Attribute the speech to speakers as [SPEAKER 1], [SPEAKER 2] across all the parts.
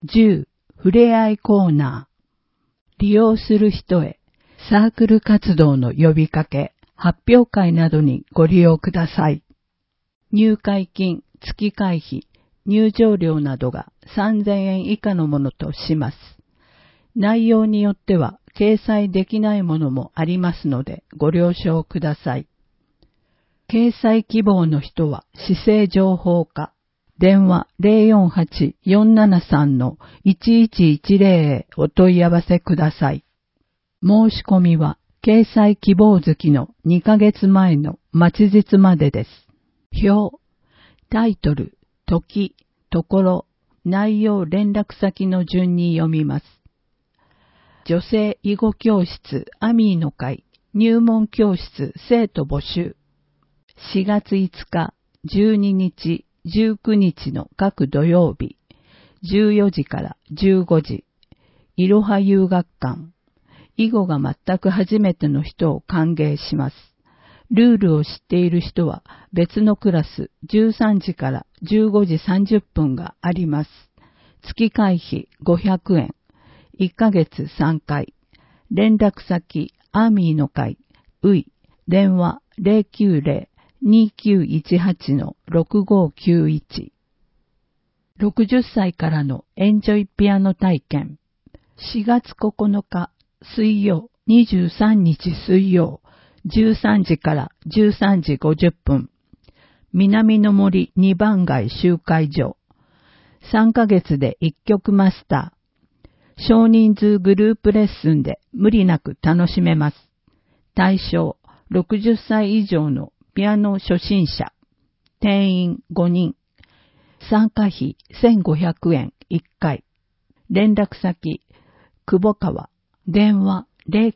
[SPEAKER 1] 10、ふれあいコーナー。利用する人へ、サークル活動の呼びかけ、発表会などにご利用ください。入会金、月会費、入場料などが3000円以下のものとします。内容によっては掲載できないものもありますのでご了承ください。掲載希望の人は市政情報課、電話 048-473-1110 へお問い合わせください。申し込みは掲載希望月の2ヶ月前の末日までです。表、タイトル、時、ところ、内容連絡先の順に読みます。女性囲碁教室アミーの会入門教室生徒募集。4月5日、12日、19日の各土曜日、14時から15時、いろは遊学館。囲碁が全く初めての人を歓迎します。ルールを知っている人は別のクラス13時から15時30分があります。月会費500円。1ヶ月3回。連絡先アーミーの会、うい、電話 090-2918-6591。60歳からのエンジョイピアノ体験。4月9日水曜、23日水曜、13時から13時50分。南の森2番街集会所。3ヶ月で1曲マスター。少人数グループレッスンで無理なく楽しめます。対象、60歳以上のピアノ初心者。定員5人。参加費1500円1回。連絡先、久保川。電話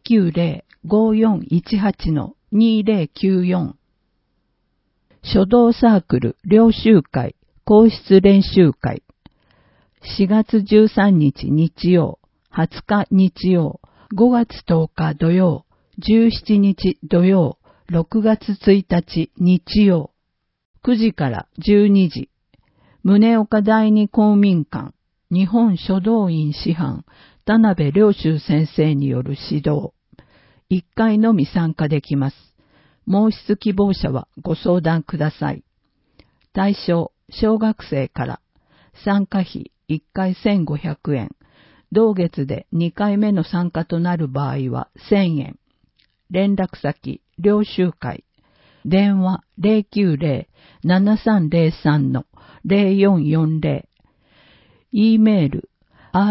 [SPEAKER 1] 090-5418-2094。書道サークル領習会皇室練習会。4月13日日曜、20日日曜、5月10日土曜、17日土曜、6月1日日曜、9時から12時、宗岡第二公民館、日本書道院師範、田辺良修先生による指導。1回のみ参加できます。申し希望者はご相談ください。対象、小学生から。参加費1回1500円。同月で2回目の参加となる場合は1000円。連絡先、領習会。電話 090-7303-0440。e メール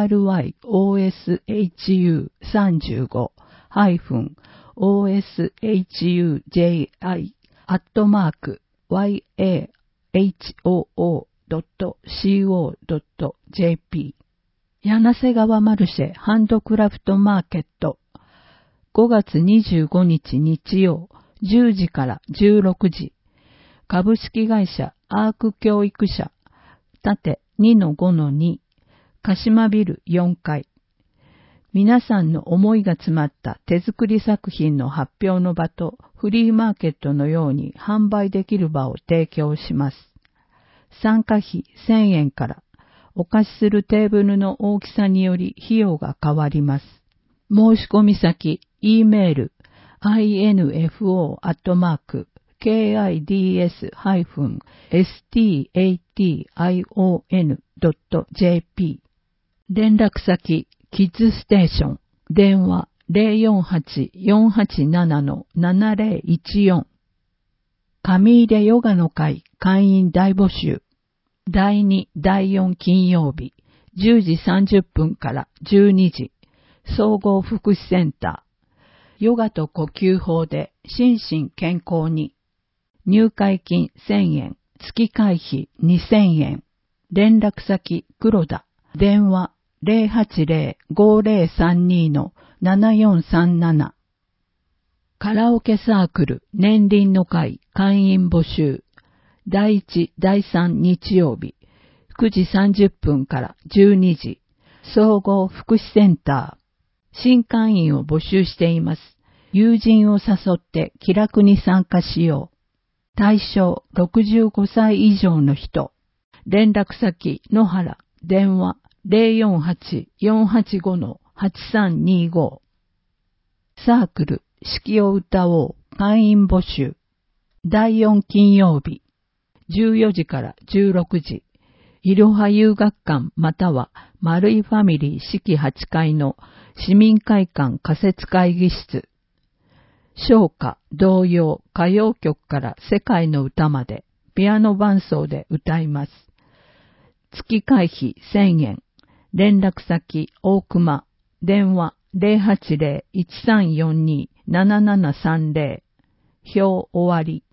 [SPEAKER 1] ryoshuji-35-yahoo.co.jp 柳瀬川マルシェハンドクラフトマーケット5月25日日曜10時から16時株式会社アーク教育社縦 2-5-2 鹿島ビル4階皆さんの思いが詰まった手作り作品の発表の場とフリーマーケットのように販売できる場を提供します。参加費1000円からお貸しするテーブルの大きさにより費用が変わります。申し込み先、e メール、info@kids-station.jp 連絡先、キッズステーション、電話 048-487-7014 上出ヨガの会会員大募集第2、第4金曜日10時30分から12時総合福祉センターヨガと呼吸法で心身健康に入会金1000円月会費2000円連絡先黒田電話 080-5032-7437 カラオケサークル年輪の会会員募集第1、第3日曜日9時30分から12時総合福祉センター新会員を募集しています。友人を誘って気楽に参加しよう。対象65歳以上の人。連絡先野原電話 048-485-8325。サークル、式を歌おう、会員募集。第4金曜日、14時から16時。いろは遊学館または丸いファミリー式8階の市民会館仮設会議室。唱歌、童謡、歌謡曲から世界の歌までピアノ伴奏で歌います。月会費1000円。連絡先、大熊。電話080-1342-7730。表終わり。